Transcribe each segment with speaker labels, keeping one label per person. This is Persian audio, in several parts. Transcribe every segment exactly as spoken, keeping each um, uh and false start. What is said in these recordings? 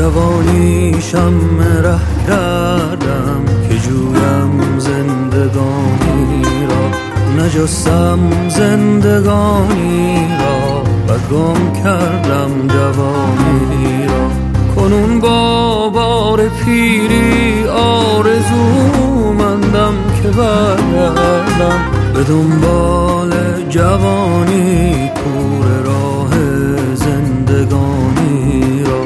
Speaker 1: جوانی شمع ره کردم که جویم زندگانی را، نجستم زندگانی را و گم کردم جوانی را. کنون با بار پیری آرزومندم که برگردم به دنبال جوانی، کوره راه زندگانی را.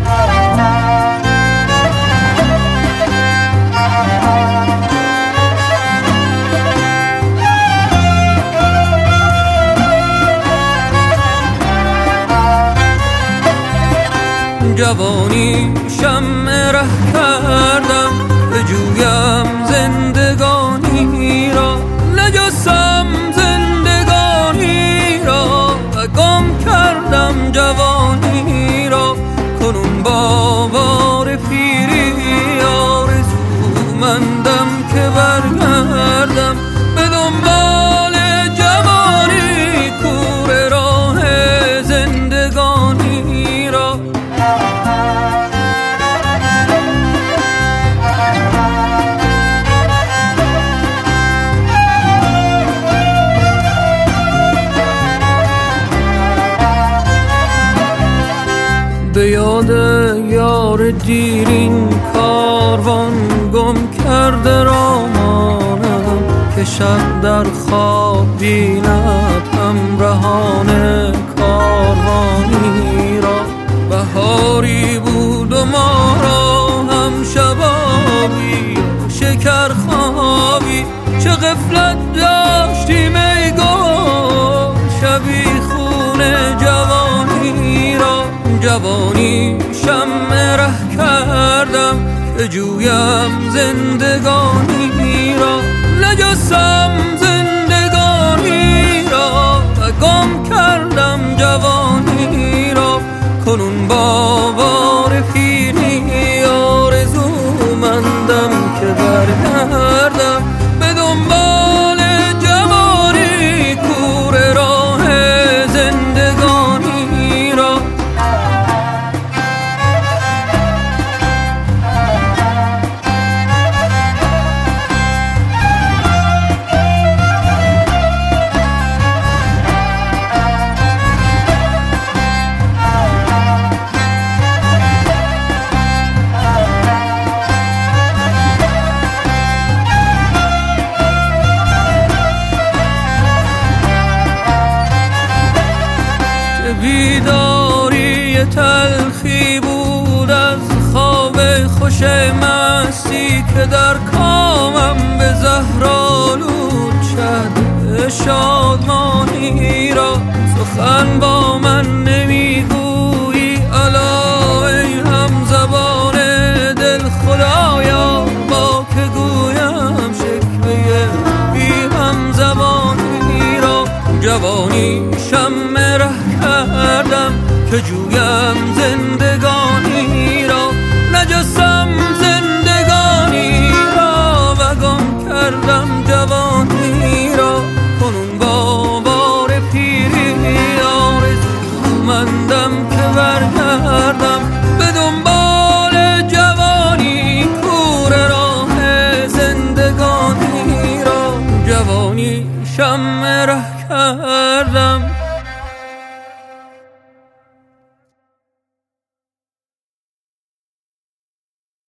Speaker 1: جوانی شمع ره کردم به جویم زندگانی را، نجستم زندگانی را و گم کردم جوانی را. کنون با بار پیری آرزومندم که برگردم به دنبال جوانی، کوره راه زندگانی را. به یاد یار دیرین کاروان گم کرده را مانم، که شب در خواب بیند همراهان کاروانی را. بهاری بود و ما را هم شبابی شکر خوابی، چه غفلت داشتیم ای گل شبی خون جوانی را. جوانی شمع ره کردم که جویم زندگانی را، نجستم زندگانی را و گم کردم جوانی را. کنون با بار پیری آرزومندم که برگردم به دنبال جوانی، کوره راه زندگانی را. بیداری تلخی بود از خواب خوش مستی، که در کامم به زهرآلود شد شادمانی را. سخن با من نمیگویی الا ای هم زبان دل خدایا، با که گویم شکوه بی هم زبانی را. جوانی شمع ره کردم که جویم زندگانی را، نجستم زندگانی را و گم کردم جوانی را. کنون با بار پیری آرزومندم که برگردم به دنبال جوانی، کوره راه زندگانی را. جوانی شمع ره کردم